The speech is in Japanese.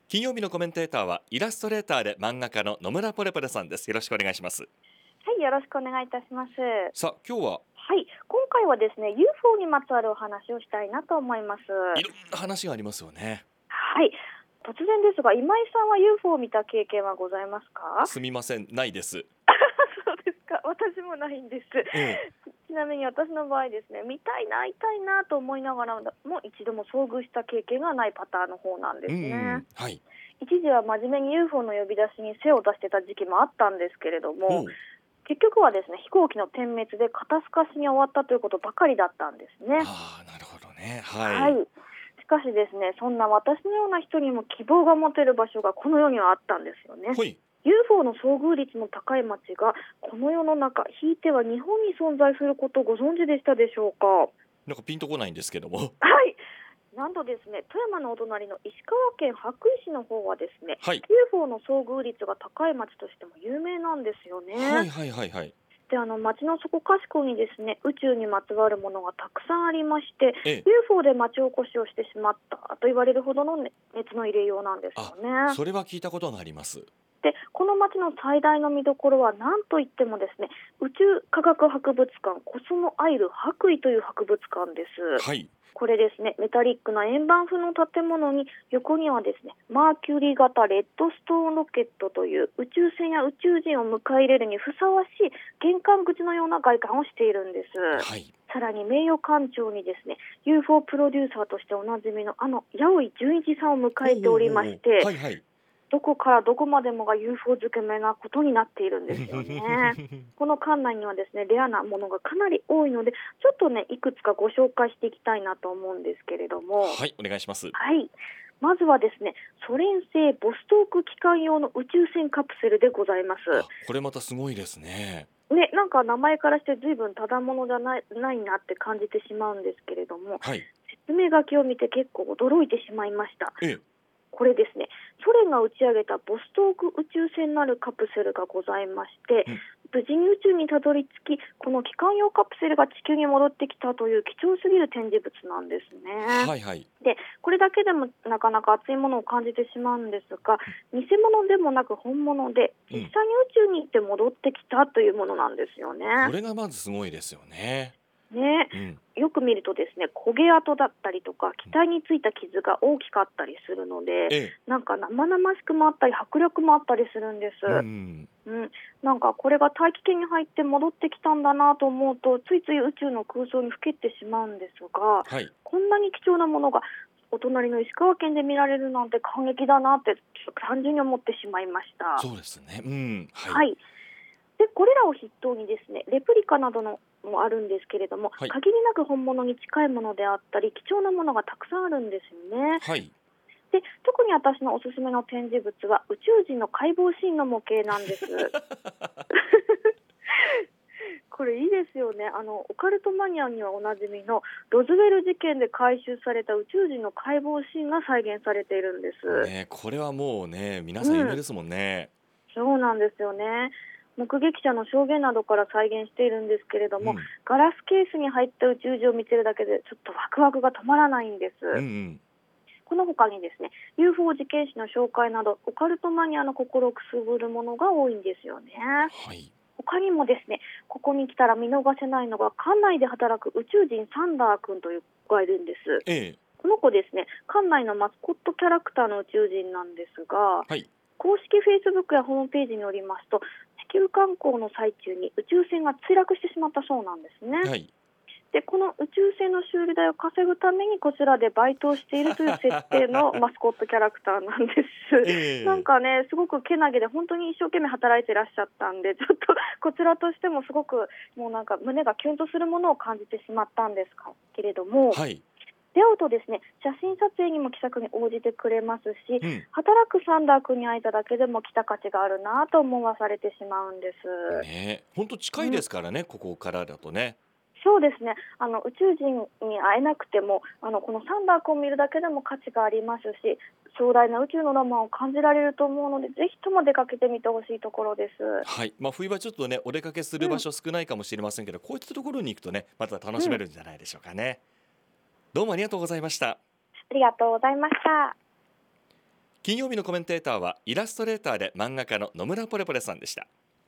金曜日のコメンテーターはイラストレーターで漫画家の野村ポレポレさんです。よろしくお願いします。 はい、よろしくお願いいたします。 さあ今日ははい、今回はですね UFO にまつわるお話をしたいなと思います。 いろんな話がありますよね。 はい、突然ですが今井さんは UFO を見た経験はございますか？ すみません、ないです。 そうですか、私もないんです。 えちなみに私の場合ですね、見たいな会いたいなと思いながらも一度も遭遇した経験がないパターンの方なんですね。 はい。 一時は真面目に UFO の呼び出しに背を出してた時期もあったんですけれども、結局はですね飛行機の点滅で肩透かしに終わったということばかりだったんですね。 ああ、なるほどね。 はい。しかしですね、そんな私のような人にも希望が持てる場所がこの世にはあったんですよね。 はい。 UFO の遭遇率の高い町がこの世の中、ひいては日本に存在することをご存知でしたでしょうか？ なんかピンとこないんですけども。 はい。なんとですね、富山のお隣の石川県羽咋市の方はですね、 はい。 UFO の遭遇率が高い町としても有名なんですよね。 はいはいはいはい。 で町のそこかしこにですね宇宙にまつわるものがたくさんありまして、 ええ。 UFO で町おこしをしてしまったと言われるほどの熱の入れようなんですよね。 それは聞いたことがあります。 でこの町の最大の見どころは何といってもですね宇宙科学博物館コスモアイル白衣という博物館です。 はい。 これですね、メタリックな円盤風の建物に横にはですね、マーキュリー型レッドストーンロケットという宇宙船や宇宙人を迎え入れるにふさわしい玄関口のような外観をしているんです。 はい。 さらに名誉館長にですね、UFO プロデューサーとしておなじみの八尾純一さんを迎えておりまして、 はいはい。 どこからどこまでもが UFO 漬け目なことになっているんですよね。この館内にはですねレアなものがかなり多いので、ちょっとねいくつかご紹介していきたいなと思うんですけれども、 はい、お願いします。 はい、まずはですねソ連製ボストーク機関用の宇宙船カプセルでございます。 これまたすごいですね。 ね、なんか名前からして随分ただものじゃないなって感じてしまうんですけれども、 はい。 説明書きを見て結構驚いてしまいました。 ええ。 これですね、ソ連が打ち上げたボストーク宇宙船なるカプセルがございまして、無事に宇宙にたどり着き、この機関用カプセルが地球に戻ってきたという貴重すぎる展示物なんですね。 はいはい。 で、これだけでもなかなか熱いものを感じてしまうんですが、偽物でもなく本物で、実際に宇宙に行って戻ってきたというものなんですよね。 これがまずすごいですよね。 ね、よく見るとですね焦げ跡だったりとか機体についた傷が大きかったりするので、なんか生々しくもあったり迫力もあったりするんです。なんかこれが大気圏に入って戻ってきたんだなと思うと、ついつい宇宙の空想にふけってしまうんですが、こんなに貴重なものがお隣の石川県で見られるなんて感激だなって単純に思ってしまいました。 そうですね。 はい。でこれらを筆頭にですねレプリカなどのもあるんですけれども、限りなく本物に近いものであったり貴重なものがたくさんあるんですよね。で特に私のおすすめの展示物は宇宙人の解剖シーンの模型なんですこれいいですよね。オカルトマニアにはおなじみのロズウェル事件で回収された宇宙人の解剖シーンが再現されているんです、 これはもうね皆さん有名ですもんね。 そうなんですよね。目撃者の証言などから再現しているんですけれども、ガラスケースに入った宇宙人を見てるだけでちょっとワクワクが止まらないんです。この他にですね UFO 事件史の紹介などオカルトマニアの心をくすぐるものが多いんですよね。他にもですねここに来たら見逃せないのが館内で働く宇宙人サンダー君という子がいるんです。この子ですね館内のマスコットキャラクターの宇宙人なんですが、公式 Facebook やホームページによりますと地球観光の最中に宇宙船が墜落してしまったそうなんですね。でこの宇宙船の修理代を稼ぐためにこちらでバイトをしているという設定のマスコットキャラクターなんです、なんかねすごくけなげで本当に一生懸命働いていらっしゃったんで、ちょっとこちらとしてもすごくもうなんか胸がキュンとするものを感じてしまったんですけれども、出会うとですね写真撮影にも気さくに応じてくれますし、働くサンダー君に会えただけでも来た価値があるなと思わされてしまうんです。 本当近いですからね、ここからだとね。 そうですね、宇宙人に会えなくてもこのサンダー君を見るだけでも価値がありますし、壮大な宇宙のロマンを感じられると思うので、ぜひとも出かけてみてほしいところです。 冬はちょっとねお出かけする場所少ないかもしれませんけど、こういったところに行くとねまた楽しめるんじゃないでしょうかね。どうもありがとうございました。 ありがとうございました。 金曜日のコメンテーターはイラストレーターで漫画家の野村ポレポレさんでした。